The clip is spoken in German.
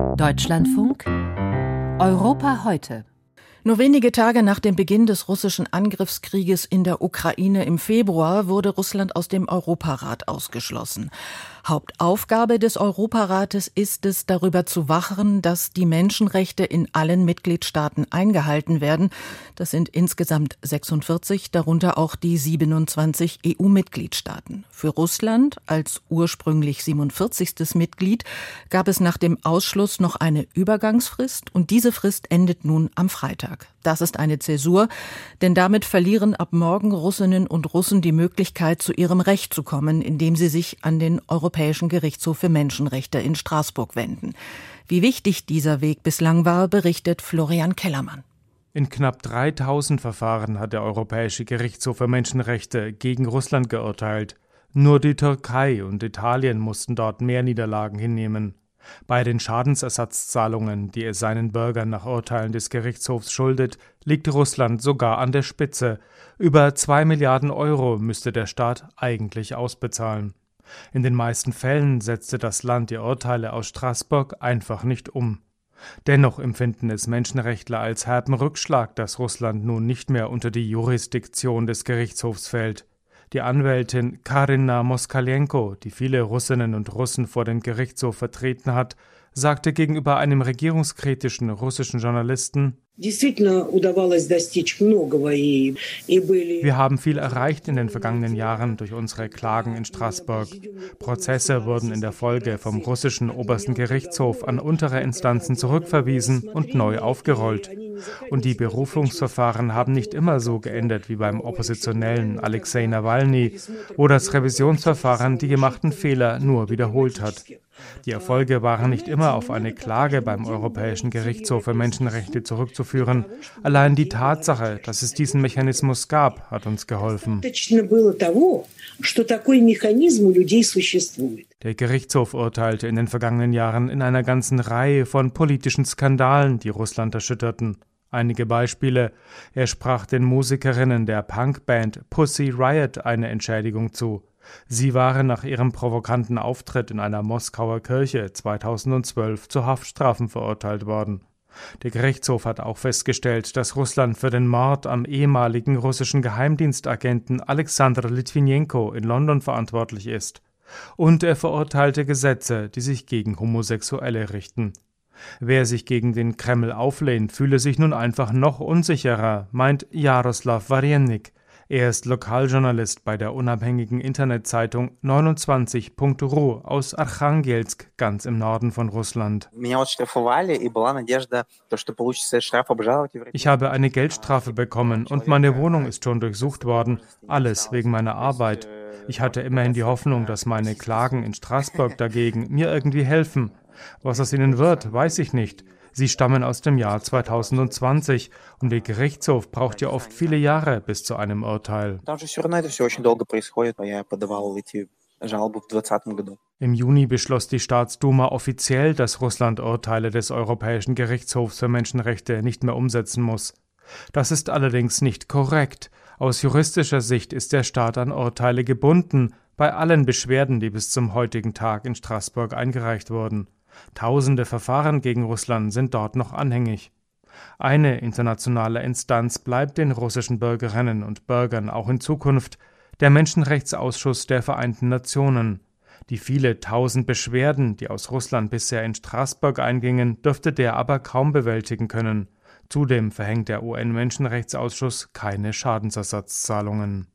Deutschlandfunk Europa heute. Nur wenige Tage nach dem Beginn des russischen Angriffskrieges in der Ukraine im Februar wurde Russland aus dem Europarat ausgeschlossen. Hauptaufgabe des Europarates ist es, darüber zu wachen, dass die Menschenrechte in allen Mitgliedstaaten eingehalten werden. Das sind insgesamt 46, darunter auch die 27 EU-Mitgliedstaaten. Für Russland als ursprünglich 47. Mitglied gab es nach dem Ausschluss noch eine Übergangsfrist und diese Frist endet nun am Freitag. Das ist eine Zäsur, denn damit verlieren ab morgen Russinnen und Russen die Möglichkeit, zu ihrem Recht zu kommen, indem sie sich an den Europäischen Gerichtshof für Menschenrechte in Straßburg wenden. Wie wichtig dieser Weg bislang war, berichtet Florian Kellermann. In knapp 3000 Verfahren hat der Europäische Gerichtshof für Menschenrechte gegen Russland geurteilt. Nur die Türkei und Italien mussten dort mehr Niederlagen hinnehmen. Bei den Schadensersatzzahlungen, die es seinen Bürgern nach Urteilen des Gerichtshofs schuldet, liegt Russland sogar an der Spitze. Über 2 Milliarden Euro müsste der Staat eigentlich ausbezahlen. In den meisten Fällen setzte das Land die Urteile aus Straßburg einfach nicht um. Dennoch empfinden es Menschenrechtler als herben Rückschlag, dass Russland nun nicht mehr unter die Jurisdiktion des Gerichtshofs fällt. Die Anwältin Karina Moskalenko, die viele Russinnen und Russen vor dem Gerichtshof vertreten hat, sagte gegenüber einem regierungskritischen russischen Journalisten: Wir haben viel erreicht in den vergangenen Jahren durch unsere Klagen in Straßburg. Prozesse wurden in der Folge vom russischen obersten Gerichtshof an untere Instanzen zurückverwiesen und neu aufgerollt. Und die Berufungsverfahren haben nicht immer so geendet wie beim Oppositionellen Alexei Nawalny, wo das Revisionsverfahren die gemachten Fehler nur wiederholt hat. Die Erfolge waren nicht immer auf eine Klage beim Europäischen Gerichtshof für Menschenrechte zurückzuführen. Allein die Tatsache, dass es diesen Mechanismus gab, hat uns geholfen. Der Gerichtshof urteilte in den vergangenen Jahren in einer ganzen Reihe von politischen Skandalen, die Russland erschütterten. Einige Beispiele: Er sprach den Musikerinnen der Punkband Pussy Riot eine Entschädigung zu. Sie waren nach ihrem provokanten Auftritt in einer Moskauer Kirche 2012 zu Haftstrafen verurteilt worden. Der Gerichtshof hat auch festgestellt, dass Russland für den Mord am ehemaligen russischen Geheimdienstagenten Alexander Litwinenko in London verantwortlich ist. Und er verurteilte Gesetze, die sich gegen Homosexuelle richten. Wer sich gegen den Kreml auflehnt, fühle sich nun einfach noch unsicherer, meint Jaroslav Warennik. Er ist Lokaljournalist bei der unabhängigen Internetzeitung 29.ru aus Archangelsk, ganz im Norden von Russland. Ich habe eine Geldstrafe bekommen und meine Wohnung ist schon durchsucht worden, alles wegen meiner Arbeit. Ich hatte immerhin die Hoffnung, dass meine Klagen in Straßburg dagegen mir irgendwie helfen. Was aus ihnen wird, weiß ich nicht. Sie stammen aus dem Jahr 2020 und der Gerichtshof braucht ja oft viele Jahre bis zu einem Urteil. Im Juni beschloss die Staatsduma offiziell, dass Russland Urteile des Europäischen Gerichtshofs für Menschenrechte nicht mehr umsetzen muss. Das ist allerdings nicht korrekt. Aus juristischer Sicht ist der Staat an Urteile gebunden, bei allen Beschwerden, die bis zum heutigen Tag in Straßburg eingereicht wurden. Tausende Verfahren gegen Russland sind dort noch anhängig. Eine internationale Instanz bleibt den russischen Bürgerinnen und Bürgern auch in Zukunft, der Menschenrechtsausschuss der Vereinten Nationen. Die viele tausend Beschwerden, die aus Russland bisher in Straßburg eingingen, dürfte der aber kaum bewältigen können. Zudem verhängt der UN-Menschenrechtsausschuss keine Schadensersatzzahlungen.